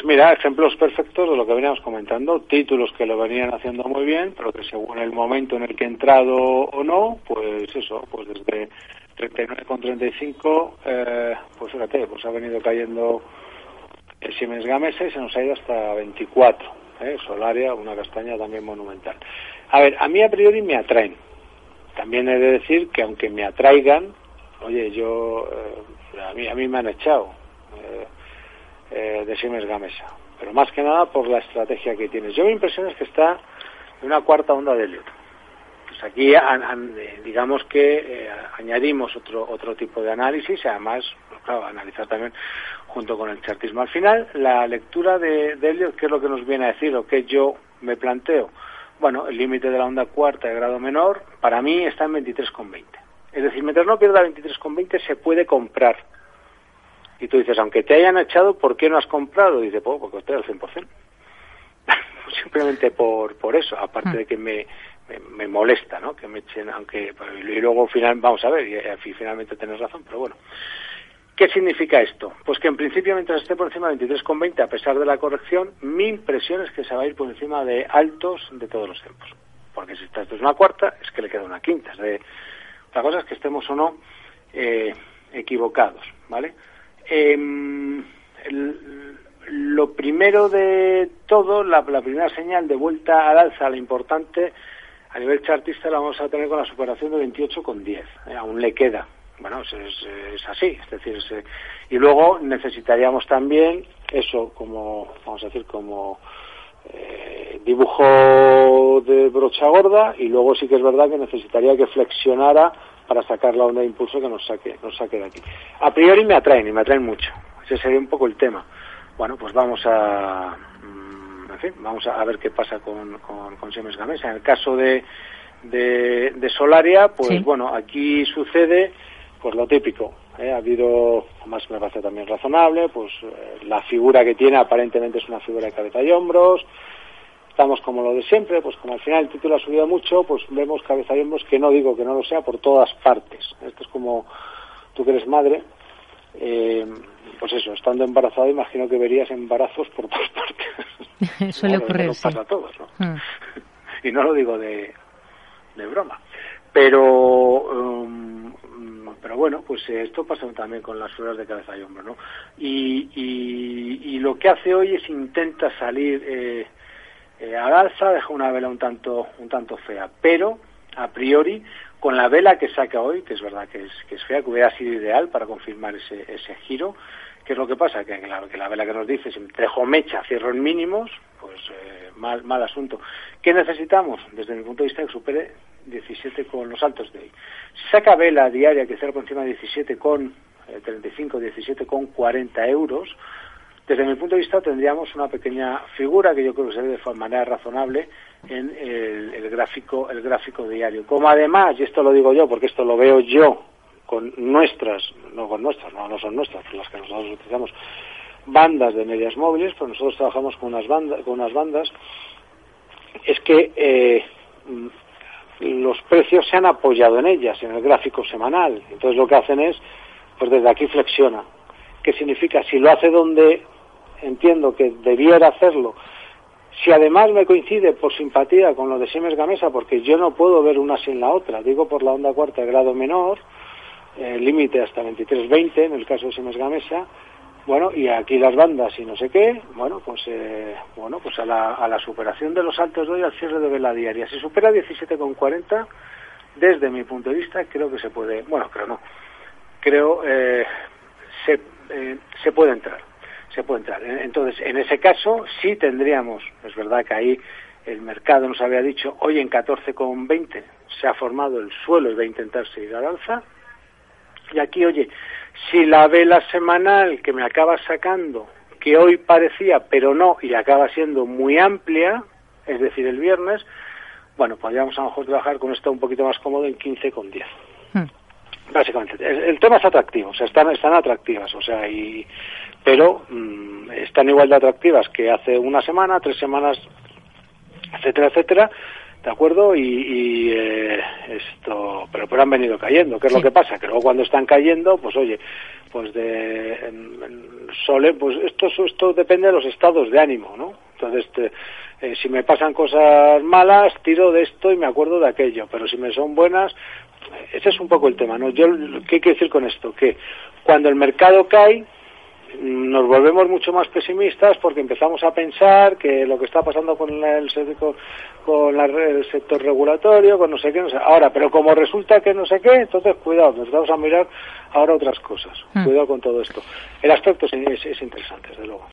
mira, ejemplos perfectos de lo que veníamos comentando, títulos que lo venían haciendo muy bien, pero que según el momento en el que he entrado o no, pues eso, pues desde 39,35, pues fíjate, pues ha venido cayendo el Siemens Gamesa y se nos ha ido hasta 24, Solaria, una castaña también monumental. A ver, a mí a priori me atraen. También he de decir que aunque me atraigan, oye, a mí me han echado de Siemens Gamesa, pero más que nada por la estrategia que tiene. Yo mi impresión es que está en una cuarta onda de Elliott. Pues aquí digamos que añadimos otro tipo de análisis, además, claro, analizar también junto con el chartismo. Al final, la lectura de Elliott, ¿qué es lo que nos viene a decir o qué yo me planteo? Bueno, el límite de la onda cuarta de grado menor, para mí está en 23,20. Es decir, mientras no pierda 23,20 se puede comprar. Y tú dices, aunque te hayan echado, ¿por qué no has comprado? Y dice, pues porque estoy al 100%. Simplemente por eso, aparte de que me molesta, ¿no? Que me echen, aunque y luego vamos a ver, y finalmente tienes razón, pero bueno. ¿Qué significa esto? Pues que en principio mientras esté por encima de 23,20, a pesar de la corrección, mi impresión es que se va a ir por encima de altos de todos los tiempos. Porque si esto es una cuarta, es que le queda una quinta. La cosa es que estemos o no equivocados, ¿vale? Lo primero de todo, la primera señal de vuelta al alza, la importante, a nivel chartista la vamos a tener con la superación de 28,10. Aún le queda. Bueno, es así, es decir, y luego necesitaríamos también eso como, vamos a decir, como dibujo de brocha gorda, y luego sí que es verdad que necesitaría que flexionara para sacar la onda de impulso que nos saque de aquí. A priori me atraen mucho, ese sería un poco el tema. Bueno, pues vamos a ver qué pasa con Siemens Gamesa. En el caso de Solaria, pues sí. Bueno, aquí sucede pues lo típico, ha habido, además me parece también razonable, pues la figura que tiene aparentemente es una figura de cabeza y hombros, estamos como lo de siempre, pues como al final el título ha subido mucho, pues vemos cabeza y hombros, que no digo que no lo sea, por todas partes. Esto es como tú que eres madre, pues eso, estando embarazada imagino que verías embarazos por todas partes. Suele ocurrir, nos pasa sí. a todos, ¿no? Y no lo digo de broma, pero bueno, pues esto pasa también con las figuras de cabeza y hombro, ¿no? Y lo que hace hoy es intenta salir al alza, deja una vela un tanto fea, pero a priori con la vela que saca hoy, que es verdad que es fea, que hubiera sido ideal para confirmar ese giro. ¿Qué es lo que pasa? Que la vela que nos dice, si dejo mecha, cierro en mínimos, pues mal asunto. ¿Qué necesitamos? Desde mi punto de vista, que supere 17 con los altos de hoy. Si saca vela diaria que cierra por encima de 17,35, 17,40 euros, desde mi punto de vista tendríamos una pequeña figura que yo creo que se ve de manera razonable en el gráfico diario. Como además, y esto lo digo yo porque esto lo veo yo con no son nuestras, las que nosotros utilizamos, bandas de medias móviles, pues nosotros trabajamos con unas bandas, es que los precios se han apoyado en ellas, en el gráfico semanal. Entonces lo que hacen es, pues desde aquí flexiona. ¿Qué significa? Si lo hace donde entiendo que debiera hacerlo, si además me coincide por simpatía con lo de Siemens Gamesa, porque yo no puedo ver una sin la otra, digo por la onda cuarta de grado menor, límite hasta 23,20 en el caso de Siemens Gamesa, bueno, y aquí las bandas y no sé qué, pues a la superación de los altos de hoy, al cierre de vela diaria. Si supera 17,40, desde mi punto de vista, creo que se puede, se puede entrar. Entonces, en ese caso, sí tendríamos, es verdad que ahí el mercado nos había dicho, hoy en 14,20 se ha formado el suelo y va a intentar seguir al alza. Y aquí, oye, si la vela semanal que me acaba sacando, que hoy parecía, pero no, y acaba siendo muy amplia, es decir, el viernes, bueno, podríamos a lo mejor trabajar con esto un poquito más cómodo en 15,10. Básicamente, el tema es atractivo, o sea, están atractivas, o sea, pero están igual de atractivas que hace una semana, 3 semanas, etcétera, ¿de acuerdo? Pero han venido cayendo. ¿Qué es lo que pasa? Que luego cuando están cayendo, pues oye, pues pues esto depende de los estados de ánimo, ¿no? Entonces, si me pasan cosas malas, tiro de esto y me acuerdo de aquello, pero si me son buenas, ese es un poco el tema, ¿no? ¿Qué quiero decir con esto? Que cuando el mercado cae, nos volvemos mucho más pesimistas porque empezamos a pensar que lo que está pasando con el sector regulatorio, con no sé qué, no sé. Ahora, pero como resulta que no sé qué, entonces cuidado, nos vamos a mirar ahora otras cosas. Cuidado con todo esto. El aspecto es interesante, desde luego.